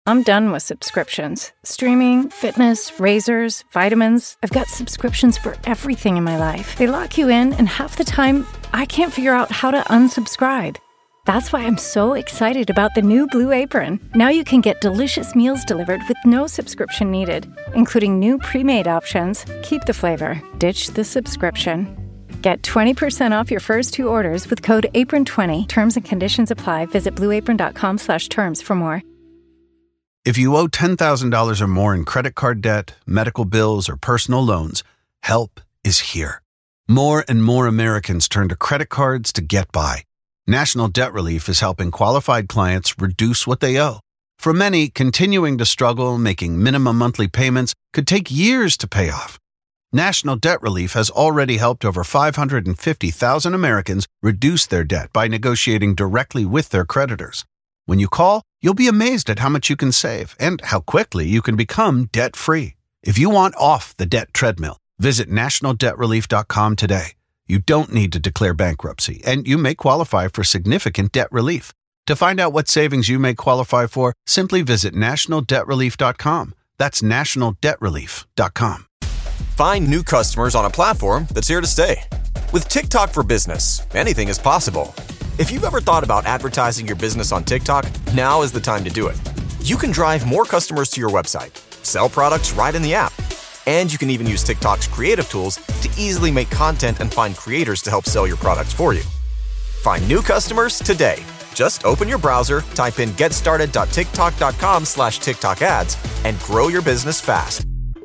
I'm done with subscriptions. Streaming, fitness, razors, vitamins. I've got subscriptions for everything in my life. They lock you in, and half the time, I can't figure out how to unsubscribe. That's why I'm so excited about the new Blue Apron. Now you can get delicious meals delivered with no subscription needed, including new pre-made options. Keep the flavor, ditch the subscription. Get 20% off your first 2 orders with code APRON20. Terms and conditions apply. Visit blueapron.com/terms for more. If you owe $10,000 or more in credit card debt, medical bills, or personal loans, help is here. More and more Americans turn to credit cards to get by. National Debt Relief is helping qualified clients reduce what they owe. For many, continuing to struggle making minimum monthly payments could take years to pay off. National Debt Relief has already helped over 550,000 Americans reduce their debt by negotiating directly with their creditors. When you call, you'll be amazed at how much you can save and how quickly you can become debt-free. If you want off the debt treadmill, visit nationaldebtrelief.com today. You don't need to declare bankruptcy, and you may qualify for significant debt relief. To find out what savings you may qualify for, simply visit nationaldebtrelief.com. That's nationaldebtrelief.com. Find new customers on a platform that's here to stay. With TikTok for Business, anything is possible. If you've ever thought about advertising your business on TikTok, now is the time to do it. You can drive more customers to your website, sell products right in the app, and you can even use TikTok's creative tools to easily make content and find creators to help sell your products for you. Find new customers today. Just open your browser, type in getstarted.tiktok.com/TikTok ads, and grow your business fast.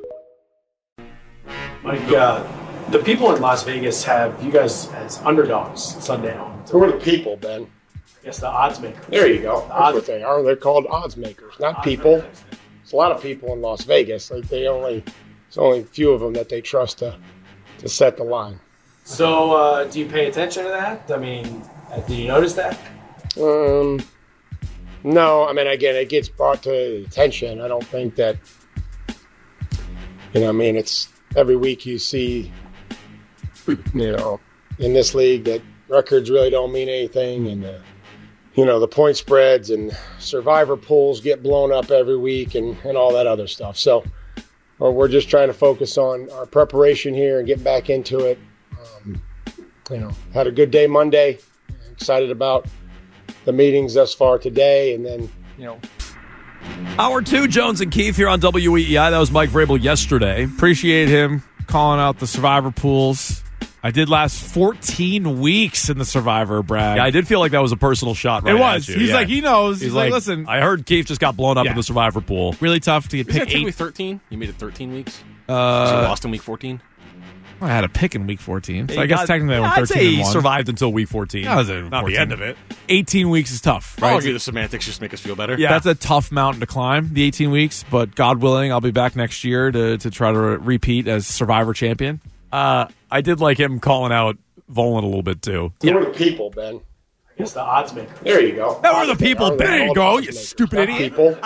Mike, the people in Las Vegas have you guys as underdogs Sunday. Who are the people, Ben? I guess the odds makers. There you go. That's what they are. They're called odds makers, not people. There's a lot of people in Las Vegas. Like there's only a few of them that they trust to set the line. So, do you pay attention to that? I mean, do you notice that? No. I mean, again, it gets brought to attention. I don't think that. It's every week you see. In this league that records really don't mean anything, and the point spreads and survivor pools get blown up every week and all that other stuff. So we're just trying to focus on our preparation here and get back into it. Had a good day Monday. Excited about the meetings thus far today, and then Hour 2, Jones and Keith here on WEEI. That was Mike Vrabel yesterday. Appreciate him calling out the survivor pools. I did last 14 weeks in the Survivor, Brad. Yeah, I did feel like that was a personal shot right It was. at you. He's like, he knows. He's like, listen. I heard Keith just got blown up in the Survivor pool. Really tough to get picked. Week 13? You made it 13 weeks? So you lost in week 14? I had a pick in week 14. So I guess technically I went 13 I'd say he and 1. survived until week 14. Not the end of it. 18 weeks is tough, right? I'll argue the semantics just make us feel better. Yeah. That's a tough mountain to climb, the 18 weeks. But God willing, I'll be back next year to try to repeat as Survivor champion. I did like him calling out Volan a little bit, too. Who are the people, Ben? I guess the odds makers. There you go. That were the people. There you go, you stupid idiot. People.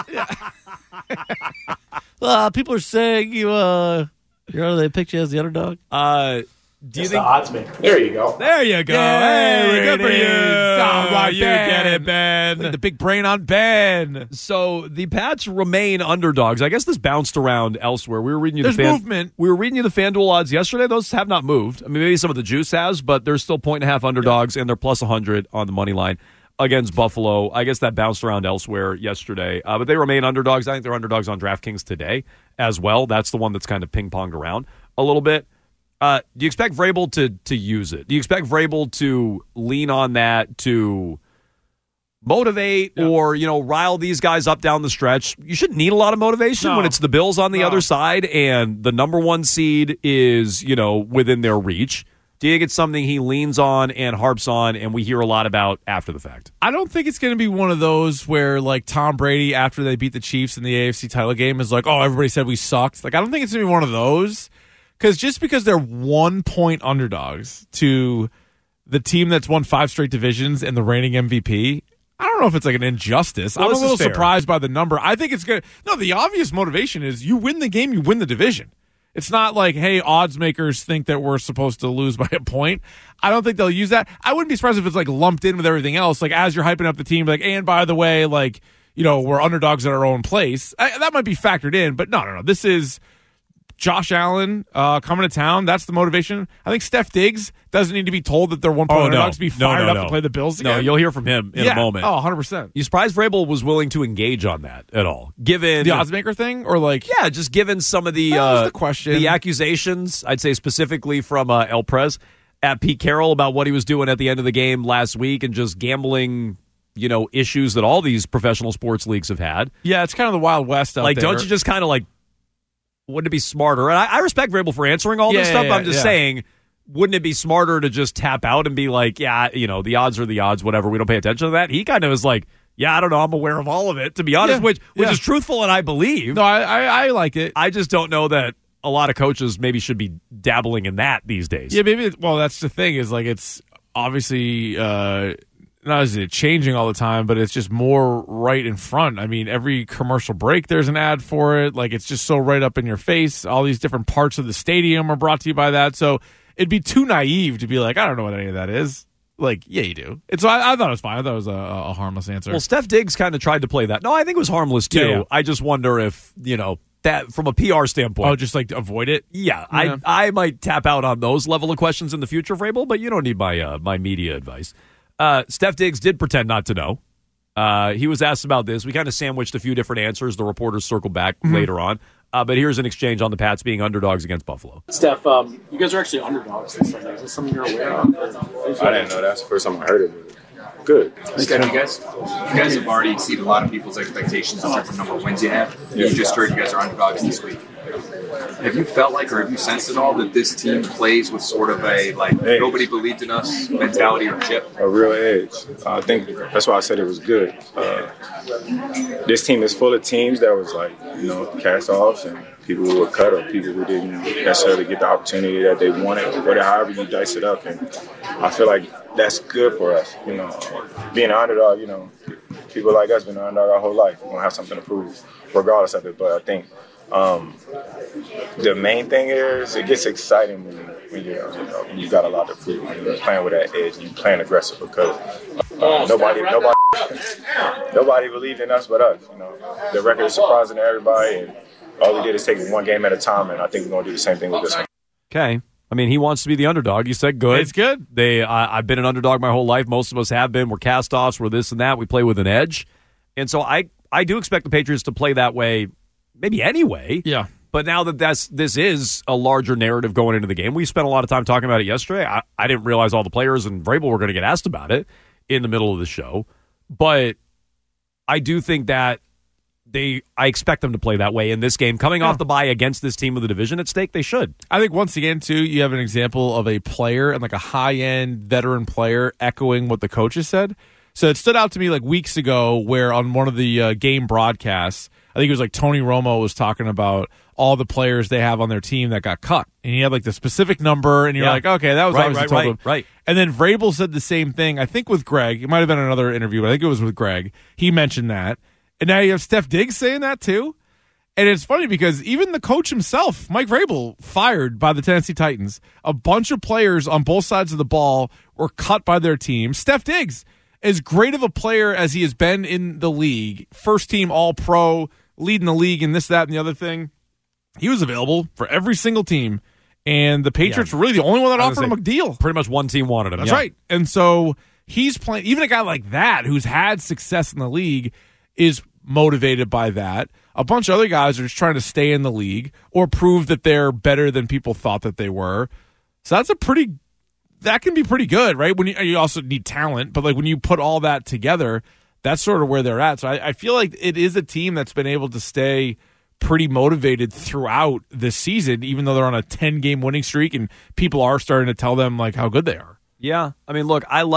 People are saying they picked you as the underdog. Do you think the odds makers? There you go. There you go. Hey, good for you. All right, You get it, Ben. Look at the big brain on Ben. So the Pats remain underdogs. I guess this bounced around elsewhere. We were reading you There's movement. We were reading you the FanDuel odds yesterday. Those have not moved. I mean, maybe some of the juice has, but they're still 1.5 underdogs, and they're plus 100 on the money line against Buffalo. I guess that bounced around elsewhere yesterday, but they remain underdogs. I think they're underdogs on DraftKings today as well. That's the one that's kind of ping-ponged around a little bit. Do you expect Vrabel to use it? Do you expect Vrabel to lean on that to motivate or, rile these guys up down the stretch? You shouldn't need a lot of motivation when it's the Bills on the other side and the number 1 seed is, within their reach. Do you think it's something he leans on and harps on and we hear a lot about after the fact? I don't think it's going to be one of those where, like, Tom Brady, after they beat the Chiefs in the AFC title game, is like, oh, everybody said we sucked. Like, I don't think it's going to be one of those. Because just because they're 1-point underdogs to the team that's won 5 straight divisions and the reigning MVP, I don't know if it's like an injustice. Well, I'm a little fair. surprised by the number. I think it's good. No, the obvious motivation is you win the game, you win the division. It's not like, hey, odds makers think that we're supposed to lose by a point. I don't think they'll use that. I wouldn't be surprised if it's like lumped in with everything else. Like as you're hyping up the team, like, and by the way, like, we're underdogs at our own place. That might be factored in, but no. This is Josh Allen coming to town. That's the motivation. I think Steph Diggs doesn't need to be told that they're 1-point underdogs to be fired up to play the Bills again. No, you'll hear from him in a moment. Oh, 100%. You surprised Vrabel was willing to engage on that at all? Given the oddsmaker thing? Or just given some of the question. The accusations, I'd say specifically from El Prez at Pete Carroll about what he was doing at the end of the game last week and just gambling issues that all these professional sports leagues have had. Yeah, it's kind of the Wild West out there. Don't you just kind of wouldn't it be smarter? And I respect Vrabel for answering all this stuff. I'm just saying, wouldn't it be smarter to just tap out and be like, the odds are the odds, whatever. We don't pay attention to that. He kind of was like, I don't know. I'm aware of all of it, to be honest, which is truthful and I believe. No, I like it. I just don't know that a lot of coaches maybe should be dabbling in that these days. Yeah, maybe. Well, that's the thing is it's obviously not as it changing all the time, but it's just more right in front. I mean, every commercial break there's an ad for it. It's just so right up in your face. All these different parts of the stadium are brought to you by that. So it'd be too naive to be like, I don't know what any of that is. Yeah, you do. And so I thought it was fine. I thought it was a harmless answer. Well, Steph Diggs kind of tried to play that. No, I think it was harmless too. Yeah. I just wonder if that from a PR standpoint. Oh, just avoid it? Yeah. I might tap out on those level of questions in the future, Vrabel, but you don't need my media advice. Steph Diggs did pretend not to know. He was asked about this. We kind of sandwiched a few different answers. The reporters circled back later on. But here's an exchange on the Pats being underdogs against Buffalo. Steph, you guys are actually underdogs this Sunday. Is this something you're aware of? I didn't know. That's the first time I heard it. Good. You guys have already exceeded a lot of people's expectations in terms of number of wins you have. You just heard you guys are underdogs this week. Have you felt or have you sensed at all that this team plays with sort of a nobody believed in us mentality or chip? A real edge. I think that's why I said it was good. This team is full of teams that was cast-offs and people who were cut or people who didn't necessarily get the opportunity that they wanted, or however you dice it up. And I feel like that's good for us. Being an underdog, people like us been an underdog our whole life. We're going to have something to prove regardless of it. But I think the main thing is it gets exciting when you got a lot to prove. You're playing with that edge and you're playing aggressive because nobody believed in us but us. The record is surprising to everybody, and all we did is take it one game at a time, and I think we're going to do the same thing with this one. Okay. I mean, he wants to be the underdog. You said good. It's good. I've been an underdog my whole life. Most of us have been. We're cast-offs. We're this and that. We play with an edge. And so I do expect the Patriots to play that way maybe anyway. Yeah. But now that this is a larger narrative going into the game, we spent a lot of time talking about it yesterday. I didn't realize all the players and Vrabel were going to get asked about it in the middle of the show. But I do think that I expect them to play that way in this game. Coming off the bye against this team with the division at stake, they should. I think once again, too, you have an example of a player and a high-end veteran player echoing what the coaches said. So it stood out to me weeks ago where on one of the game broadcasts, I think it was Tony Romo was talking about all the players they have on their team that got cut. And he had the specific number, and you're okay, that was obviously told him. Right. And then Vrabel said the same thing, I think with Greg. It might have been another interview, but I think it was with Greg. He mentioned that. And now you have Steph Diggs saying that too. And it's funny because even the coach himself, Mike Vrabel, fired by the Tennessee Titans. A bunch of players on both sides of the ball were cut by their team. Steph Diggs, as great of a player as he has been in the league, first team All-Pro, leading the league and this, that, and the other thing, he was available for every single team. And the Patriots were really the only one that offered him a deal. Pretty much one team wanted him. That's right. And so he's playing, even a guy like that who's had success in the league is motivated by that. A bunch of other guys are just trying to stay in the league or prove that they're better than people thought that they were. So that can be pretty good, right? When you also need talent, but when you put all that together, that's sort of where they're at. So I feel like it is a team that's been able to stay pretty motivated throughout this season, even though they're on a 10-game winning streak and people are starting to tell them how good they are. Yeah. I mean, look, I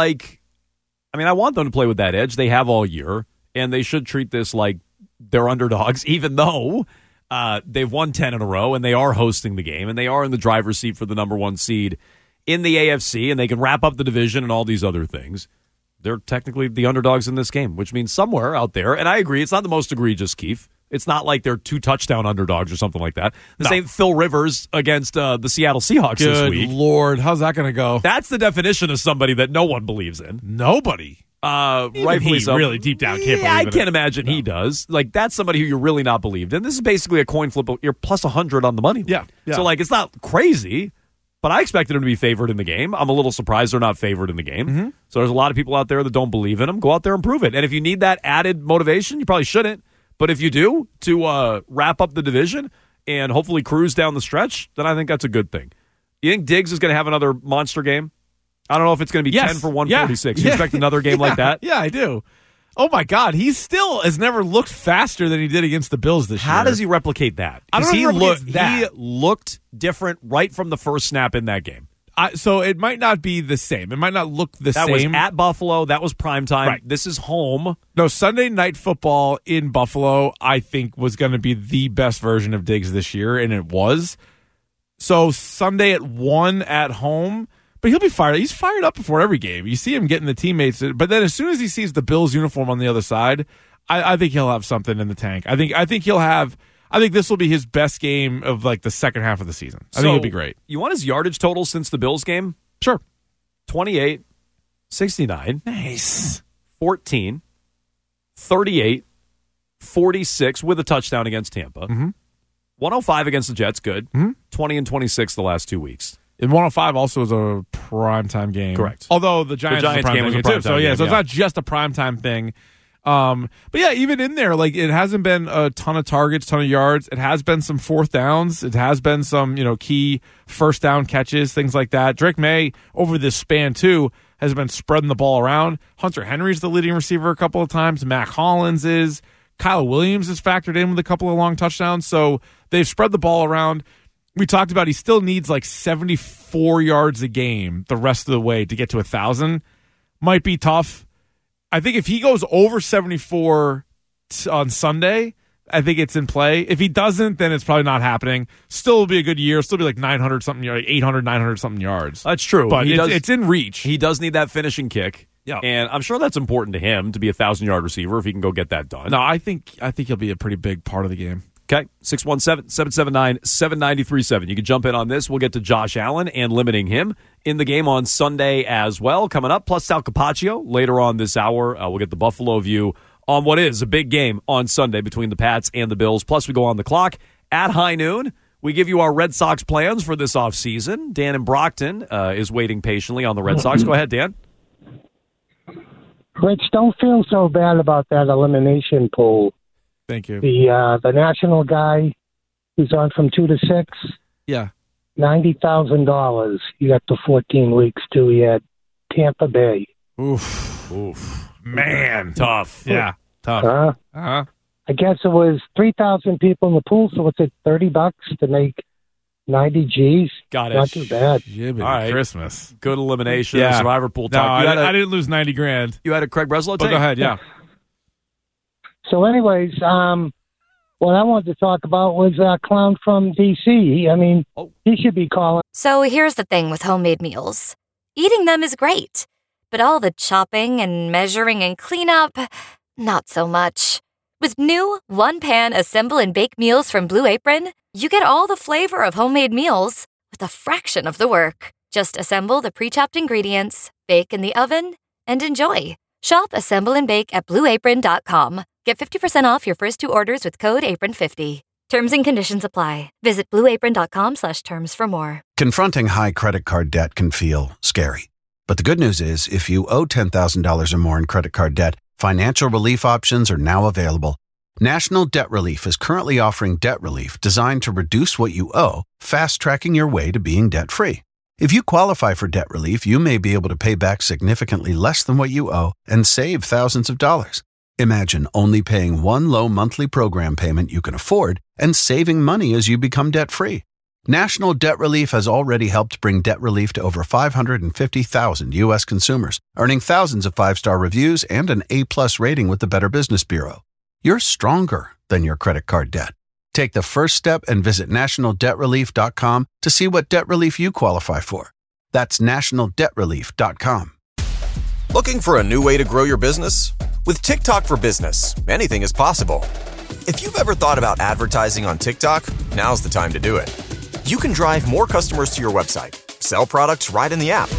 want them to play with that edge. They have all year. And they should treat this like they're underdogs, even though they've won 10 in a row and they are hosting the game and they are in the driver's seat for the number one seed in the AFC and they can wrap up the division and all these other things. They're technically the underdogs in this game, which means somewhere out there, and I agree, it's not the most egregious, Keith. It's not like they're 2-touchdown underdogs or something like that. The same Phil Rivers against the Seattle Seahawks this week. Good Lord, how's that going to go? That's the definition of somebody that no one believes in. Nobody. Rightfully so. Really deep down can't believe I in can't it. imagine he does. Like, that's somebody who you're really not believed in. This is basically a coin flip. You're plus 100 on the money. Yeah. So, like, it's not crazy, but I expected him to be favored in the game. I'm a little surprised they're not favored in the game. Mm-hmm. So there's a lot of people out there that don't believe in him. Go out there and prove it. And if you need that added motivation, you probably shouldn't. But if you do, to wrap up the division and hopefully cruise down the stretch, then I think that's a good thing. You think Diggs is going to have another monster game? I don't know if it's going to be 10 for 146. You expect another game like that? Yeah, I do. Oh, my God. He still has never looked faster than he did against the Bills this year. How does he replicate that? I don't know if he replicates that. He looked different right from the first snap in that game. So it might not be the same. It might not look the same. That was at Buffalo. That was primetime. Right. This is home. No, Sunday Night Football in Buffalo, I think, was going to be the best version of Diggs this year, and it was. So Sunday at 1 at home, but he'll be fired. He's fired up before every game. You see him getting the teammates, but then as soon as he sees the Bills uniform on the other side, I think he'll have something in the tank. I think he'll have. I think this will be his best game of like the second half of the season. I think it'll be great. You want his yardage total since the Bills game? Sure. 28, 69, nice, 14, 38, 46 with a touchdown against Tampa. 105 against the Jets, good. 20 and 26 the last 2 weeks. And 105 also is a primetime game. Correct. Although the Giants game was a primetime too. So, game, so it's not just a primetime thing. But yeah, even in there, like it hasn't been a ton of targets, ton of yards. It has been some fourth downs. It has been some, key first down catches, things like that. Drake May, over this span too, has been spreading the ball around. Hunter Henry's the leading receiver a couple of times. Mac Hollins is. Kyle Williams is factored in with a couple of long touchdowns. So they've spread the ball around. We talked about he still needs like 74 yards a game the rest of the way to get to 1,000. Might be tough. I think if he goes over 74 on Sunday, I think it's in play. If he doesn't, then it's probably not happening. Still will be a good year. Still be like 900-something yards, 800, 900-something yards. That's true. But it's in reach. He does need that finishing kick. Yeah. And I'm sure that's important to him to be a 1,000-yard receiver if he can go get that done. No, I think he'll be a pretty big part of the game. Okay, 617-779-7937. You can jump in on this. We'll get to Josh Allen and limiting him in the game on Sunday as well. Coming up, plus Sal Capaccio later on this hour. We'll get the Buffalo view on what is a big game on Sunday between the Pats and the Bills. Plus, we go on the clock at high noon. We give you our Red Sox plans for this offseason. Dan in Brockton is waiting patiently on the Red Sox. Go ahead, Dan. Rich, don't feel so bad about that elimination pool. Thank you. The national guy who's on from 2 to 6. Yeah. $90,000. He got to 14 weeks too. He had Tampa Bay. Oof. Man. Tough. Yeah. Tough. I guess it was 3,000 people in the pool, so what's it, $30 to make 90 G's? Got it. Not too bad. All right. Christmas. Good elimination. Yeah. Survivor pool No, talk. I didn't lose $90,000. You had a Craig Breslow take? Go ahead, yeah. So anyways, what I wanted to talk about was a clown from D.C. I mean, he should be calling. So here's the thing with homemade meals. Eating them is great, but all the chopping and measuring and cleanup, not so much. With new one-pan assemble and bake meals from Blue Apron, you get all the flavor of homemade meals with a fraction of the work. Just assemble the pre-chopped ingredients, bake in the oven, and enjoy. Shop Assemble and Bake at BlueApron.com. Get 50% off your first 2 orders with code APRON50. Terms and conditions apply. Visit BlueApron.com/terms for more. Confronting high credit card debt can feel scary. But the good news is, if you owe $10,000 or more in credit card debt, financial relief options are now available. National Debt Relief is currently offering debt relief designed to reduce what you owe, fast-tracking your way to being debt-free. If you qualify for debt relief, you may be able to pay back significantly less than what you owe and save thousands of dollars. Imagine only paying one low monthly program payment you can afford and saving money as you become debt-free. National Debt Relief has already helped bring debt relief to over 550,000 U.S. consumers, earning thousands of 5-star reviews and an A+ rating with the Better Business Bureau. You're stronger than your credit card debt. Take the first step and visit nationaldebtrelief.com to see what debt relief you qualify for. That's nationaldebtrelief.com. Looking for a new way to grow your business? With TikTok for Business, anything is possible. If you've ever thought about advertising on TikTok, now's the time to do it. You can drive more customers to your website, sell products right in the app,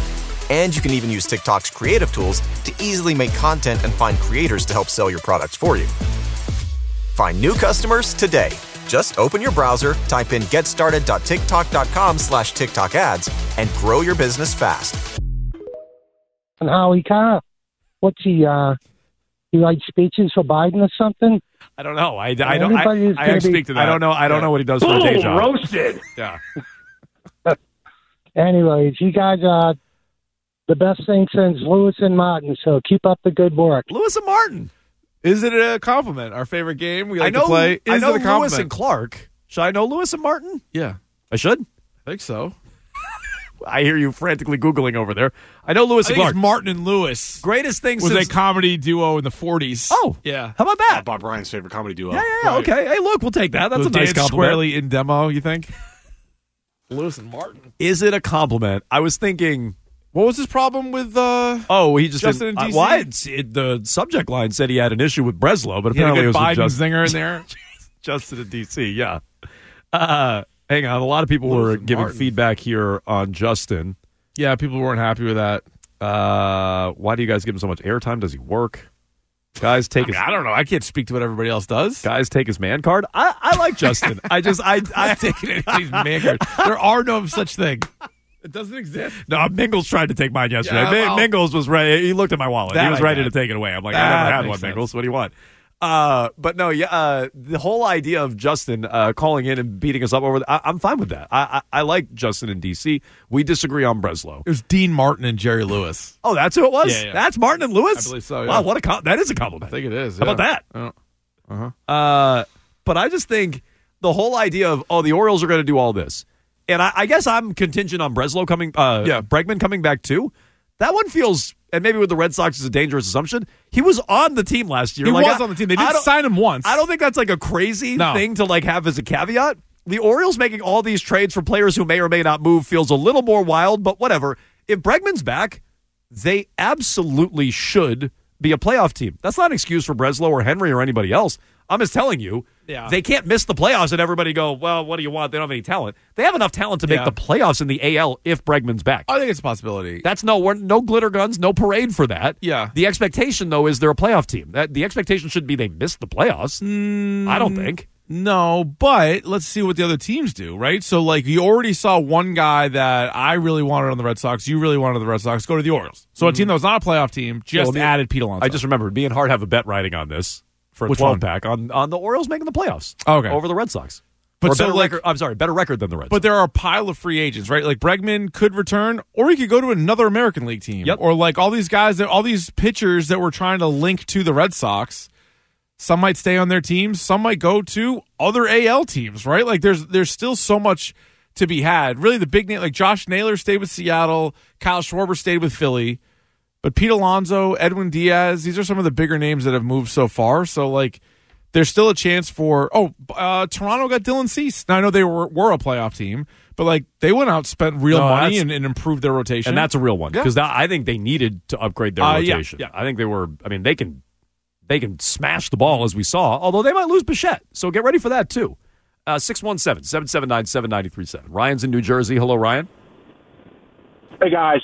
And you can even use TikTok's creative tools to easily make content and find creators to help sell your products for you. Find new customers today. Just open your browser, type in getstarted.tiktok.com/TikTok ads, and grow your business fast. And how he what's he writes speeches for Biden or something? I don't know. I speak to that. I don't know. I don't know what he does for a day job. Roasted. Yeah. Anyways, you guys are the best thing since Lewis and Martin, so keep up the good work. Lewis and Martin. Is it a compliment? Our favorite game we like to play. I know Lewis and Clark. Should I know Lewis and Martin? Yeah. I should? I think so. I hear you frantically Googling over there. I know Lewis and Clark. It's Martin and Lewis. Greatest thing was since... a comedy duo in the 40s. Oh. Yeah. How about that? Bob Ryan's favorite comedy duo. Yeah, right. Okay. Hey, look, we'll take that. That's a nice compliment. Squarely in demo, you think? Lewis and Martin. Is it a compliment? I was thinking... What was his problem with he just Justin in D.C.? The subject line said he had an issue with Breslow, but apparently it was Biden with zinger in there. Justin in D.C., yeah. Hang on. A lot of people were giving feedback here on Justin. Yeah, people weren't happy with that. Why do you guys give him so much airtime? Does he work? Guys take his... I don't know. I can't speak to what everybody else does. Guys take his man card. I like Justin. I take anybody's man card. There are no such thing. It doesn't exist. No, Mingles tried to take mine yesterday. Yeah, Mingles was ready. He looked at my wallet. He was ready to take it away. I'm like, I never had one, sense. Mingles. What do you want? But no, the whole idea of Justin calling in and beating us up over I'm fine with that. I like Justin in D.C. We disagree on Breslow. It was Dean Martin and Jerry Lewis. Oh, that's who it was? Yeah. That's Martin and Lewis? I believe so, yeah. Wow, that is a compliment. I think it is. How about that? But I just think the whole idea of, the Orioles are going to do all this. And I guess I'm contingent on Breslow Bregman coming back too. That one feels, and maybe with the Red Sox is a dangerous assumption. He was on the team last year. He was on the team. They didn't sign him once. I don't think that's like a crazy thing to have as a caveat. The Orioles making all these trades for players who may or may not move feels a little more wild, but whatever. If Bregman's back, they absolutely should be a playoff team. That's not an excuse for Breslow or Henry or anybody else. I'm just telling you, they can't miss the playoffs and everybody go, well, what do you want? They don't have any talent. They have enough talent to make the playoffs in the AL if Bregman's back. I think it's a possibility. That's no glitter guns, no parade for that. Yeah. The expectation, though, is they're a playoff team. The expectation should be they missed the playoffs. I don't think. No, but let's see what the other teams do, right? So, you already saw one guy that I really wanted on the Red Sox, you really wanted on the Red Sox, go to the Orioles. So a team that was not a playoff team just added Pete Alonso. I just remembered, me and Hart have a bet riding on this. For a 12-pack on the Orioles making the playoffs over the Red Sox. But better record than the Red Sox. But there are a pile of free agents, right? Like Bregman could return, or he could go to another American League team. Yep. Or all these guys, all these pitchers that we're trying to link to the Red Sox, some might stay on their teams, some might go to other AL teams, right? There's still so much to be had. Really, the big name, like Josh Naylor stayed with Seattle, Kyle Schwarber stayed with Philly. But Pete Alonso, Edwin Diaz, these are some of the bigger names that have moved so far. So, there's still a chance for... Toronto got Dylan Cease. Now, I know they were a playoff team, but, they went out, spent real money, and improved their rotation. And that's a real one. Because I think they needed to upgrade their rotation. Yeah. I think they were... I mean, they can smash the ball, as we saw, although they might lose Bichette. So get ready for that, too. 617-779-7937. Ryan's in New Jersey. Hello, Ryan. Hey, guys.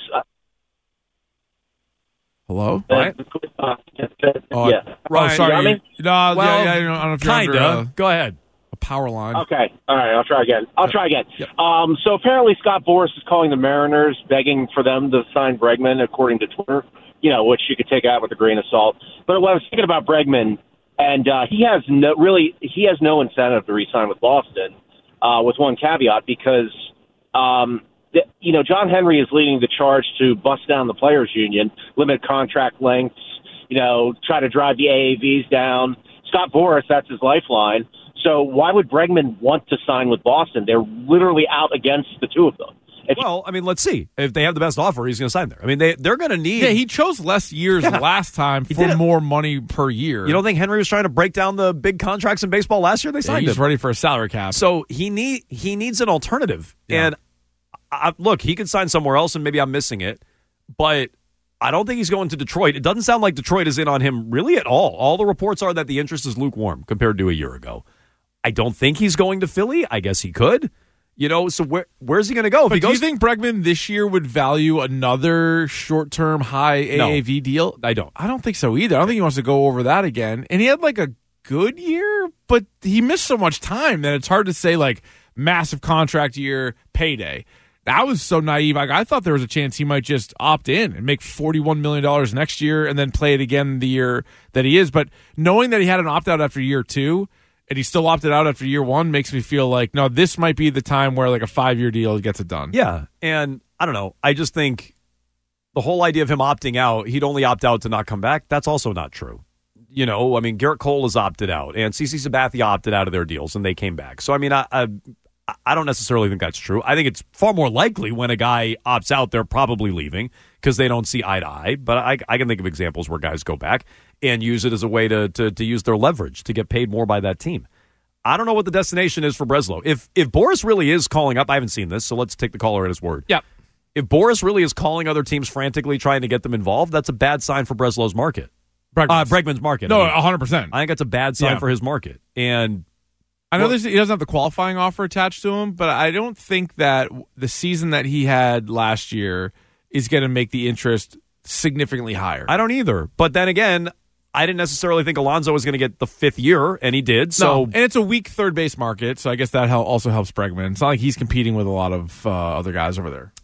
Hello? Ryan? Yeah. Ryan, sorry. You got me? No, I don't know if you're under Go ahead. a power line. Okay. All right. I'll try again. Yep. So apparently Scott Boras is calling the Mariners, begging for them to sign Bregman, according to Twitter, which you could take out with a grain of salt. But what I was thinking about Bregman, and he has no incentive to re-sign with Boston, with one caveat, because John Henry is leading the charge to bust down the players' union, limit contract lengths, try to drive the AAVs down. Scott Boras, that's his lifeline. So why would Bregman want to sign with Boston? They're literally out against the two of them. Let's see. If they have the best offer, he's going to sign there. I mean, they're going to need... Yeah, he chose less years last time for more money per year. You don't think Henry was trying to break down the big contracts in baseball last year? They signed him. He's ready for a salary cap. So he needs an alternative. Yeah. And look, he could sign somewhere else, and maybe I'm missing it, but I don't think he's going to Detroit. It doesn't sound like Detroit is in on him really at all. All the reports are that the interest is lukewarm compared to a year ago. I don't think he's going to Philly. I guess he could. So where's he going to go? But do you think Bregman this year would value another short-term high AAV deal? I don't. I don't think so either. I don't think he wants to go over that again. And he had like a good year, but he missed so much time that it's hard to say like massive contract year, payday. I was so naive. I thought there was a chance he might just opt in and make $41 million next year and then play it again the year that he is. But knowing that he had an opt-out after year 2 and he still opted out after year 1 makes me feel like, no, this might be the time where like a 5-year deal gets it done. Yeah, and I don't know. I just think the whole idea of him opting out, he'd only opt out to not come back, that's also not true. Garrett Cole has opted out, and CeCe Sabathia opted out of their deals, and they came back. So, I don't necessarily think that's true. I think it's far more likely when a guy opts out, they're probably leaving because they don't see eye to eye. But I can think of examples where guys go back and use it as a way to use their leverage to get paid more by that team. I don't know what the destination is for Breslow. If Boris really is calling up, I haven't seen this, so let's take the caller at his word. Yeah. If Boris really is calling other teams frantically trying to get them involved, that's a bad sign for Breslow's market. Bregman's market. No, 100%. I think that's a bad sign for his market. And I know he doesn't have the qualifying offer attached to him, but I don't think that the season that he had last year is going to make the interest significantly higher. I don't either. But then again, I didn't necessarily think Alonso was going to get the 5th year, and he did. So, and it's a weak third base market, so I guess that also helps Bregman. It's not like he's competing with a lot of other guys over there.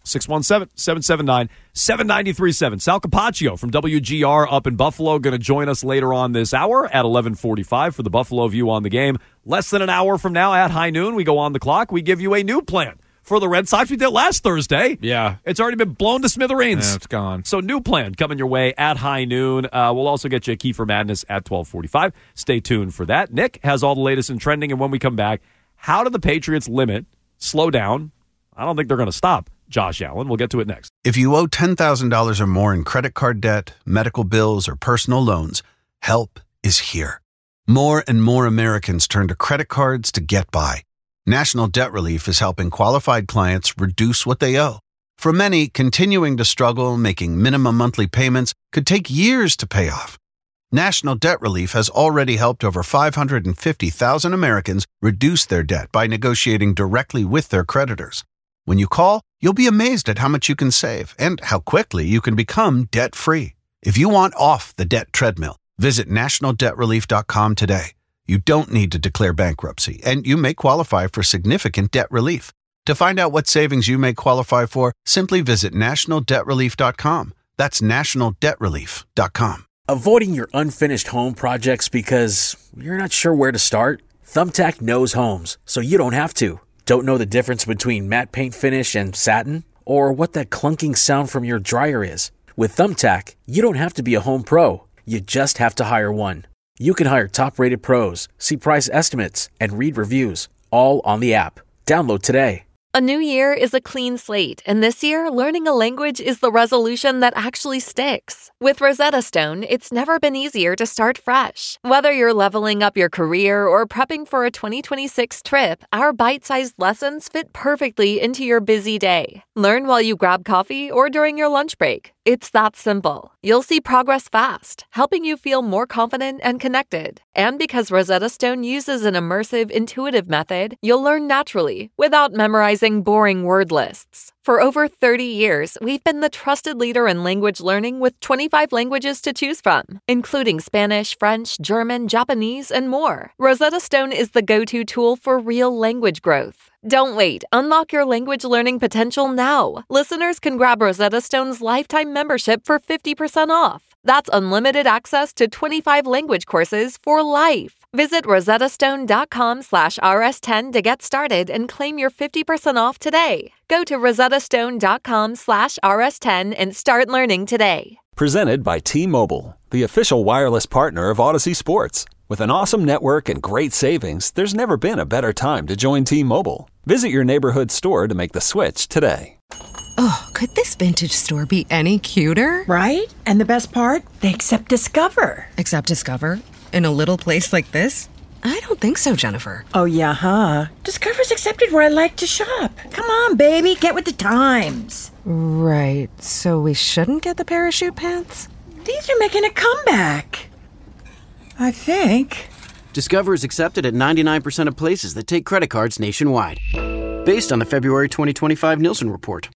617-779-7937. Sal Capaccio from WGR up in Buffalo going to join us later on this hour at 11:45 for the Buffalo View on the Game. Less than an hour from now at high noon, we go on the clock. We give you a new plan for the Red Sox. We did last Thursday. Yeah. It's already been blown to smithereens. Yeah, it's gone. So new plan coming your way at high noon. We'll also get you a key for madness at 12:45. Stay tuned for that. Nick has all the latest in trending, and when we come back, how do the Patriots slow down? I don't think they're going to stop Josh Allen. We'll get to it next. If you owe $10,000 or more in credit card debt, medical bills, or personal loans, help is here. More and more Americans turn to credit cards to get by. National Debt Relief is helping qualified clients reduce what they owe. For many, continuing to struggle making minimum monthly payments could take years to pay off. National Debt Relief has already helped over 550,000 Americans reduce their debt by negotiating directly with their creditors. When you call, you'll be amazed at how much you can save and how quickly you can become debt-free. If you want off the debt treadmill, visit nationaldebtrelief.com today. You don't need to declare bankruptcy, and you may qualify for significant debt relief. To find out what savings you may qualify for, simply visit nationaldebtrelief.com. That's nationaldebtrelief.com. Avoiding your unfinished home projects because you're not sure where to start? Thumbtack knows homes, so you don't have to. Don't know the difference between matte paint finish and satin? Or what that clunking sound from your dryer is? With Thumbtack, you don't have to be a home pro. You just have to hire one. You can hire top-rated pros, see price estimates, and read reviews, all on the app. Download today. A new year is a clean slate, and this year, learning a language is the resolution that actually sticks. With Rosetta Stone, it's never been easier to start fresh. Whether you're leveling up your career or prepping for a 2026 trip, our bite-sized lessons fit perfectly into your busy day. Learn while you grab coffee or during your lunch break. It's that simple. You'll see progress fast, helping you feel more confident and connected. And because Rosetta Stone uses an immersive, intuitive method, you'll learn naturally without memorizing boring word lists. For over 30 years, we've been the trusted leader in language learning with 25 languages to choose from, including Spanish, French, German, Japanese, and more. Rosetta Stone is the go-to tool for real language growth. Don't wait. Unlock your language learning potential now. Listeners can grab Rosetta Stone's lifetime membership for 50% off. That's unlimited access to 25 language courses for life. Visit rosettastone.com/rs10 to get started and claim your 50% off today. Go to rosettastone.com/rs10 and start learning today. Presented by T-Mobile, the official wireless partner of Odyssey Sports. With an awesome network and great savings, there's never been a better time to join T-Mobile. Visit your neighborhood store to make the switch today. Oh, could this vintage store be any cuter? Right? And the best part? They accept Discover. Accept Discover? In a little place like this? I don't think so, Jennifer. Oh, yeah, huh? Discover's accepted where I like to shop. Come on, baby, get with the times. Right, so we shouldn't get the parachute pants? These are making a comeback. I think. Discover is accepted at 99% of places that take credit cards nationwide. based on the February 2025 Nielsen report.